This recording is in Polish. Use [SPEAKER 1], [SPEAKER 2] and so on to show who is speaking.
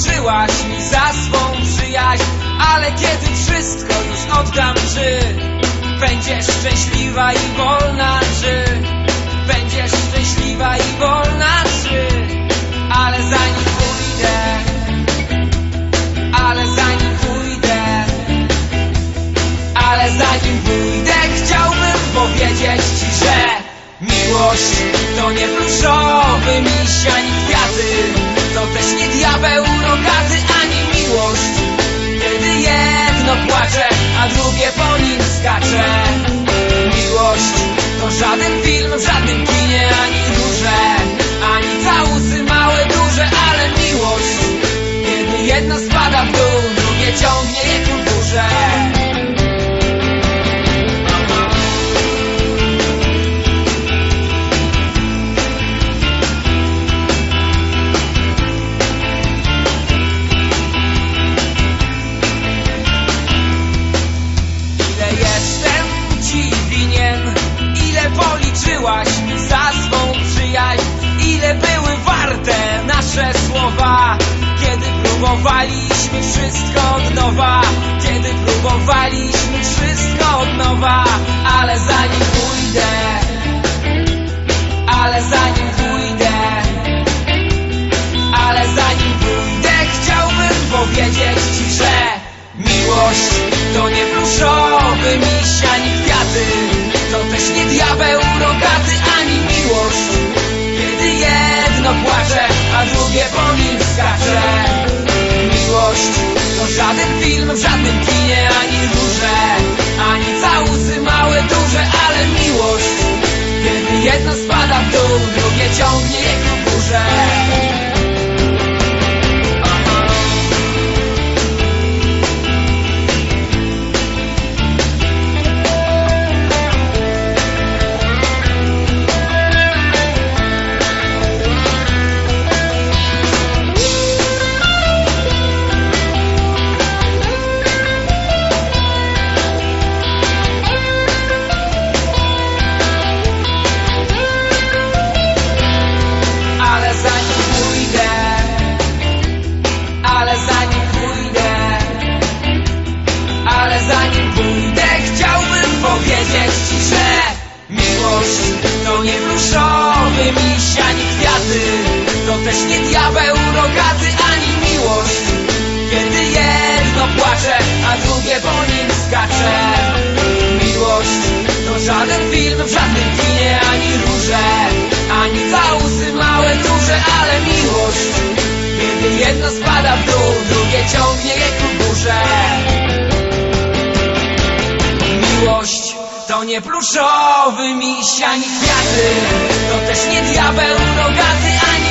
[SPEAKER 1] policzyłaś mi za swą przyjaźń, ale kiedy wszystko już oddam, czy będziesz szczęśliwa i wolna, czy będziesz szczęśliwa i wolna, czy ale zanim pójdę, ale zanim pójdę, ale zanim pójdę, chciałbym powiedzieć ci, że miłość to nie pluszowy miś ani kwiaty, to też nie diabeł rogaty, ani miłość, kiedy jedno płacze, a drugie po nim skacze. Miłość to żaden film w żadnym kinie, ani róże, ani całusy małe, duże, ale miłość, kiedy jedno spada w dół, drugie ciągnie je ku górze. Policzyłaś mi za swą przyjaźń, ile były warte nasze słowa, kiedy próbowaliśmy wszystko od nowa, kiedy próbowaliśmy wszystko od nowa, ale zanim pójdę, ale zanim pójdę, ale zanim pójdę, chciałbym powiedzieć ci, że miłość to nie pluszowy miś ani kwiaty, to też nie diabeł rogaty, ani miłość, kiedy jedno płacze, a drugie po nim skacze. Miłość to żaden film w żadnym kinie, ani róże, ani całusy małe, duże, ale miłość, kiedy jedno spada w dół, drugie ciągnie je ku górze. Zanim pójdę, chciałbym powiedzieć ci, że miłość to nie pluszowy miś ani kwiaty, to też nie diabeł rogaty, ani miłość, kiedy jedno płacze, a drugie po nim skacze. Miłość to żaden film w żadnym kinie, ani róże, ani całusy małe, duże, ale miłość, kiedy jedno spada w dół, drugie ciągnie je ku górze. Miłość to nie pluszowy miś ani kwiaty, to też nie diabeł rogaty, ani